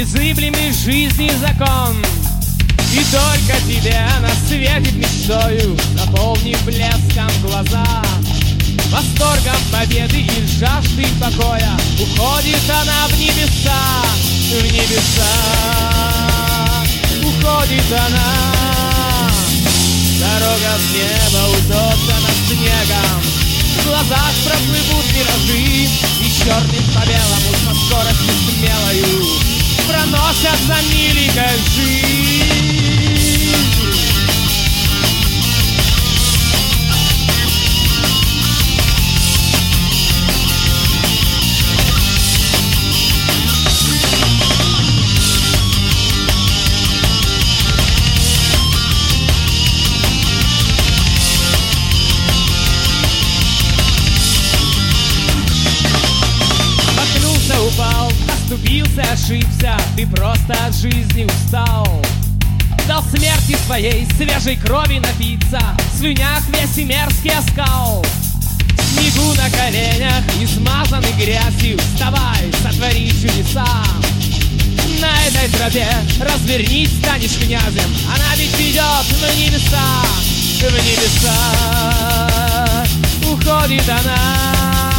незыблемый жизни закон. И только тебе она светит мечтою, наполнив блеском глаза. Восторгом победы и жаждой покоя уходит она в небеса, в небеса. Уходит она. Дорога в небо утоптана снегом, в глазах проплывут миражи, и черным по белому со скоростью смелою проносятся мили, как жизнь. Упал, оступился, ошибся, ты просто от жизни устал. Дал смерти своей свежей крови напиться, в слюнях весь и мерзкий оскал. В снегу на коленях, измазанный грязью, вставай, сотвори чудеса. На этой тропе развернись, станешь князем, она ведь ведет в небеса, в небеса. Уходит она.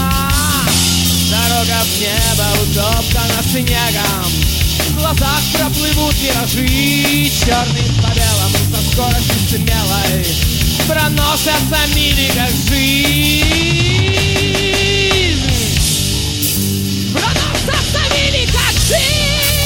Дорога в небо утоптана снегом, в глазах проплывут миражи, черным по белому со скоростью смелой проносятся мили, как жизнь. Проносятся мили, как жизнь.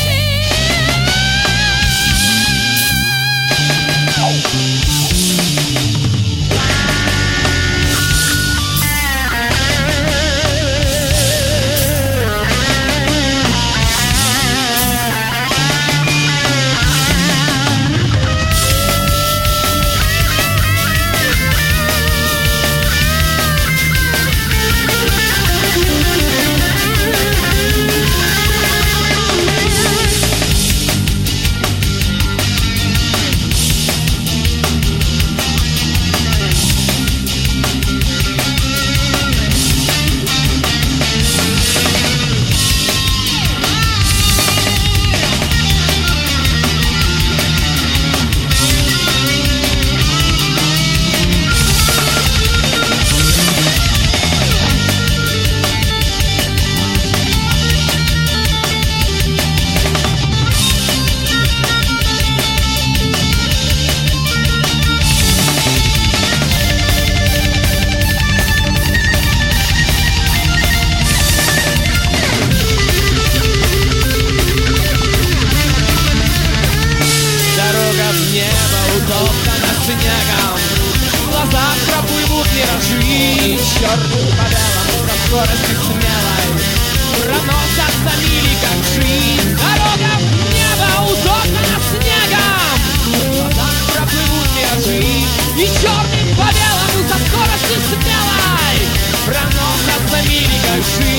Утоптана снегом, в глазах проплывут миражи, черным по белому со скоростью смелой проносятся мили, как жизнь. Дорога в небо утоптана снегом, в глазах проплывут миражи, и черным по белому со скоростью смелой проносятся мили, как жизнь.